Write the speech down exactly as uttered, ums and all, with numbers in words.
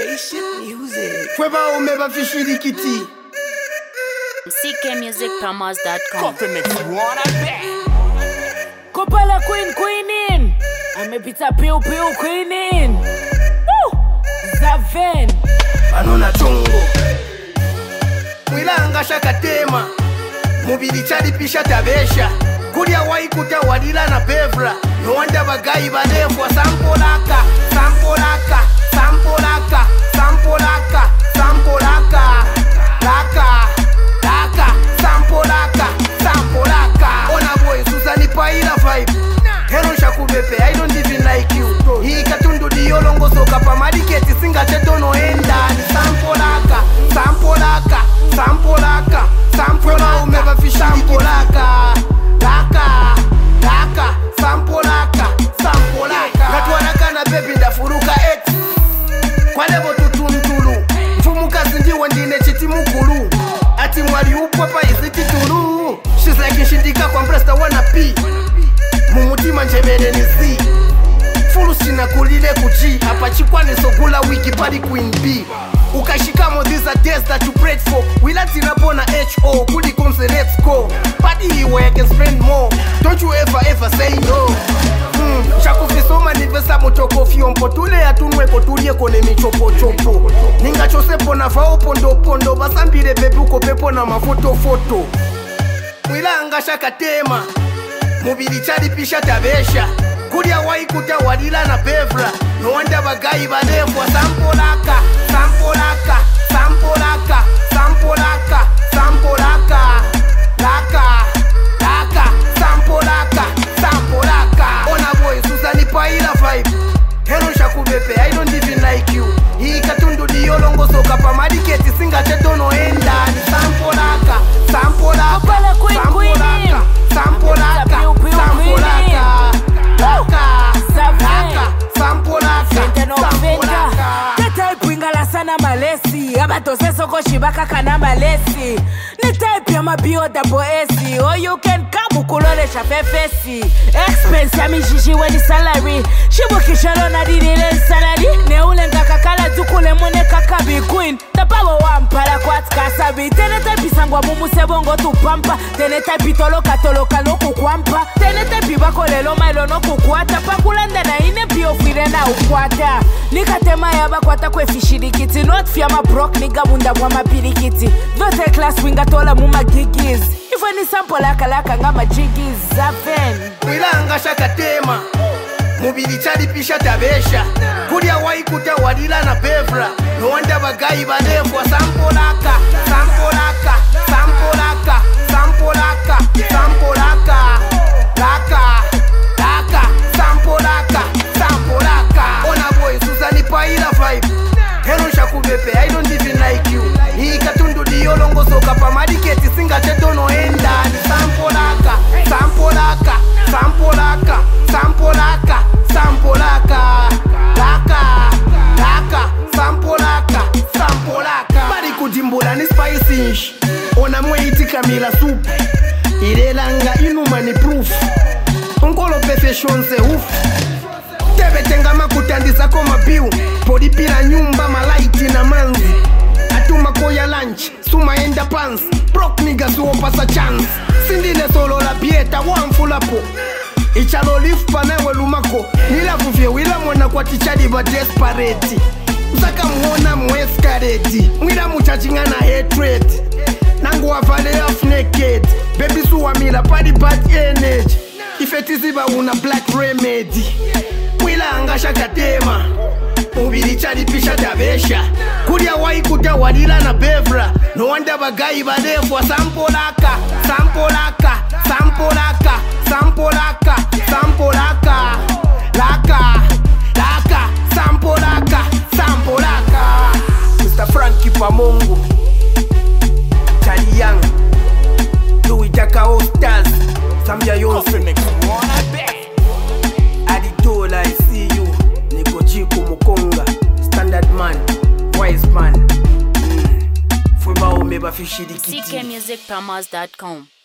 Spaceship music. Fweba umeba fishiri kiti. C K music promos dot com. Coffee mix one a bit. Kopala queen queen in. Amepita piu piu queen in. Woo! Zaven. Anona chongo. Mwilanga shakatema. Mubili chadi pisha tabesha. Kulia waikuta wadila na bevra. No wanda bagayi badefwa. Sampolaka, sampolaka, sampolaka, sampolaka, sampolaka. Laka, laka, sampolaka, sampolaka. Ona boy, Susani Paila vibe. Hero shakubepe, I don't even like you. Hii katundu diyolongo soka pa madiketi singa cheto no enda. Ni sampolaka, sampolaka, sampolaka, sampolaka. Umeba fi sampolaka. Laka, laka, sampolaka, sampolaka. Katwanaka na baby ndafuruka X. Kwa lebo tutuntulu. Mfumuka zinji wandine chiti mukulu. Ati mwari upapa iziti tulu. She's like nshindika kwa mpresta wana P. Mumutima njemene ni Z. Fulu sina kulile kuji. Hapa chikwane sogula wiki pari Queen B. Ukashikamo these are days that you prayed for. Wila tinapona H O. Kuli kumse let's go. Party iwe I can spend more. Don't you ever ever say no. Mm, shakufisoma nivesa mochoko fiompo. Tule ya tunwe kotulie kone michopo chopo. Ninga chosepo na fao pondo pondo. Basambire bebuko pepo na mafoto foto. Mwila anga shakatema. Mubili chadi pisha tabesha. Kulia waikuta wadila na bevra. No wanda bagayi badefwa. Sampolaka, sampolaka, sampolaka, sampolaka, sampolaka. Laka, laka, sampolaka, sampolaka. Ona boy, Susani Paila vibe. Hero shakubepe, I don't even like you. Hii katundu diyolongo soka pa madiketi singa cheto no enda. Ni sampolaka, sampolaka, Kopala queen queen in. sampolaka, sampolaka, sampolaka. Laka, laka, sampolaka, Venta no venta. sampolaka. Teta ipwingala sana malesi. Abatose soko shibaka kana malesi. Ni type ya mabio double S. Oh you can come ukulole shafefesi. Expense ya mishishi weni salary. Shibukishalo na didile salary. Ne ule ngakakala tukule mwene kakabi queen. Tapawa wampala kwa tkasabi. Tene type sangwa mumu sebongo tupampa. Tene type toloka toloka no kukwampa. Tene type bako lelo mailo no kukwata. Pakulanda na ine pio fire na ukwata. Nikatema ya bakwata kwe fishirikiti. Not fiama brok niga munda mwama pirikiti. Dote class winga tola muma gigis. Ifo ni sampo laka laka ngama jigis. Zaven. Mwilanga shakatema. Mubili chadi pisha tabesha. Kulia waikuta wadila na bevra. No wanda bagayi badefwa. Sampolaka, sampolaka, sampolaka, sampolaka, sampolaka. Laka, laka, sampolaka, sampolaka. Ona boy, Susani Paila vibe. Hero shakubepe, I don't even like you. Hii katundu diyolongo soka pa madiketi singa cheto no enda. Ni sampolaka, sampolaka, sampolaka, sampolaka, sampolaka. Laka, laka, sampolaka, sampolaka. Bari kudimbula ni spicy. Ona mweiti kamila soup. Irelanga inuma ni proof. Unkolo perfection se uf. Tebe tenga makutandisa koma biu. Podi pila nyumba malaiti na manzi. Atuma koya lunch, suma enda pants. Broke nigga suo pasa chance. Sindine solo la pieta, wamfula po. Ichalo lift panewe lumako. Nila fufye wila mwana kwa tichadi ba desperate. Usaka muona mweskareti. Mwila muchachinga na hatred. Nangu wafale half naked. Baby suwa mila padi bad energy. Ifetiziba una black remedy. Mwila anga shakatema. Mubili chadi pisha tabesha. Kulia waikuta wadila na bevra. No wanda bagayi badefwa. Sampolaka, sampolaka, sampolaka, sampolaka, sampolaka. Laka, laka, sampolaka, sampolaka. Mister Frankie Pamongo, Charlie Young, Louis Jaka All Stars, Samja Coffee Yonse, mix one a bit. Aditola, I see you. Niko Chico Mukonga, Standard Man, Wise Man. Mm. Fweba umeba fishirikiti. C K music promos dot com.